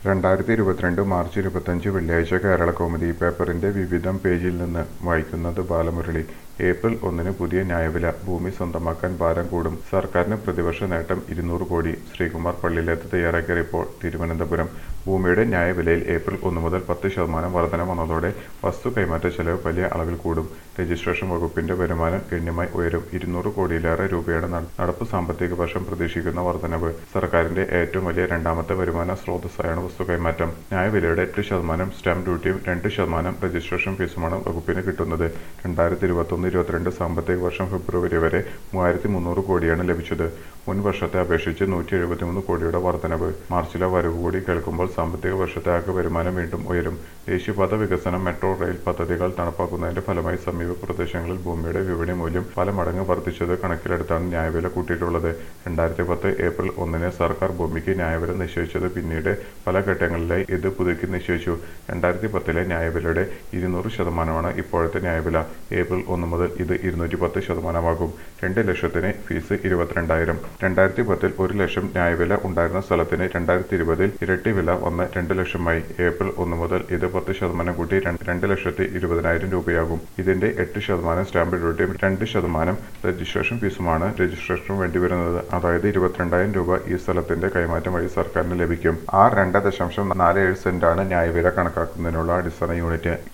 2022 March 25 വെള്ളിയാഴ്ച കേരളകൗമുദി പേപ്പറിന്റെ വിവിധം പേജിൽ നിന്ന് വായിക്കുന്നത് ബാലമുരളി. ഏപ്രിൽ 1-ന് പുതിയ ന്യായവില. ഭൂമി സ്വന്തമാക്കാൻ ഭാരം കൂടും. സർക്കാരിന് പ്രതിവർഷ നേട്ടം 200 കോടി. ശ്രീകുമാർ പള്ളിയിലേത്ത് തയ്യാറാക്കിയ റിപ്പോർട്ട്. തിരുവനന്തപുരം. ഭൂമിയുടെ ന്യായവിലയിൽ ഏപ്രിൽ 1 മുതൽ 10% വർധന വന്നതോടെ വസ്തു കൈമാറ്റ ചെലവ് വലിയ അളവിൽ കൂടും. രജിസ്ട്രേഷൻ വകുപ്പിന്റെ വരുമാനം ഗണ്യമായി ഉയരും. 200 കോടിയിലേറെ രൂപയാണ് നടപ്പു സാമ്പത്തിക വർഷം പ്രതീക്ഷിക്കുന്ന വർധനവ്. സർക്കാരിന്റെ ഏറ്റവും വലിയ രണ്ടാമത്തെ വരുമാന സ്രോതസ്സായാണ് വസ്തു കൈമാറ്റം. ന്യായവിലയുടെ 8% സ്റ്റാമ്പ് ഡ്യൂട്ടിയും 2% രജിസ്ട്രേഷൻ ഫീസുമാണ് വകുപ്പിന് കിട്ടുന്നത്. 2021-22 സാമ്പത്തിക വർഷം ഫെബ്രുവരി വരെ 3300 കോടിയാണ് ലഭിച്ചത്. മുൻ വർഷത്തെ അപേക്ഷിച്ച് 173 കോടിയുടെ വർധനവ്. മാർച്ചിലെ വരവ് കൂടി കേൾക്കുമ്പോൾ സാമ്പത്തിക വർഷത്തെ ആകെ വരുമാനം വീണ്ടും ഉയരും. ദേശീയപാത വികസനം, മെട്രോ റെയിൽ പദ്ധതികൾ നടപ്പാക്കുന്നതിന്റെ ഫലമായി സമീപ പ്രദേശങ്ങളിൽ ഭൂമിയുടെ വിപണി മൂല്യം പല മടങ്ങ് വർദ്ധിച്ചത് കണക്കിലെടുത്താണ് ന്യായവില കൂട്ടിയിട്ടുള്ളത്. 2010 ഏപ്രിൽ 1-ന് സർക്കാർ ഭൂമിക്ക് ന്യായവില നിശ്ചയിച്ചത്. പിന്നീട് പല ഘട്ടങ്ങളിലായി ഇത് പുതുക്കി നിശ്ചയിച്ചു. 2010-ലെ ന്യായവിലയുടെ 200%മാണ് ഇപ്പോഴത്തെ ന്യായവില. ഏപ്രിൽ 1 മുതൽ ഇത് 210%ആകും. 2 ലക്ഷത്തിന് ഫീസ് 22,000. 2010-ൽ 1 ലക്ഷം ന്യായവില ഉണ്ടായിരുന്ന സ്ഥലത്തിന് 2020-ൽ ഇരട്ടി വില വന്ന് 2 ലക്ഷമായി. ഏപ്രിൽ 1 മുതൽ ഇത് 10% കൂട്ടി 2,20,000 രൂപയാകും. ഇതിന്റെ 8% സ്റ്റാമ്പ് ഡ്യൂട്ടിയും 2% രജിസ്ട്രേഷൻ ഫീസുമാണ് രജിസ്ട്രേഷന് വേണ്ടിവരുന്നത്. അതായത് 22,000 രൂപ ഈ സ്ഥലത്തിന്റെ കൈമാറ്റം വഴി സർക്കാരിന് ലഭിക്കും. R2.47 സെന്റാണ് ന്യായവില കണക്കാക്കുന്നതിനുള്ള അടിസ്ഥാന യൂണിറ്റ്.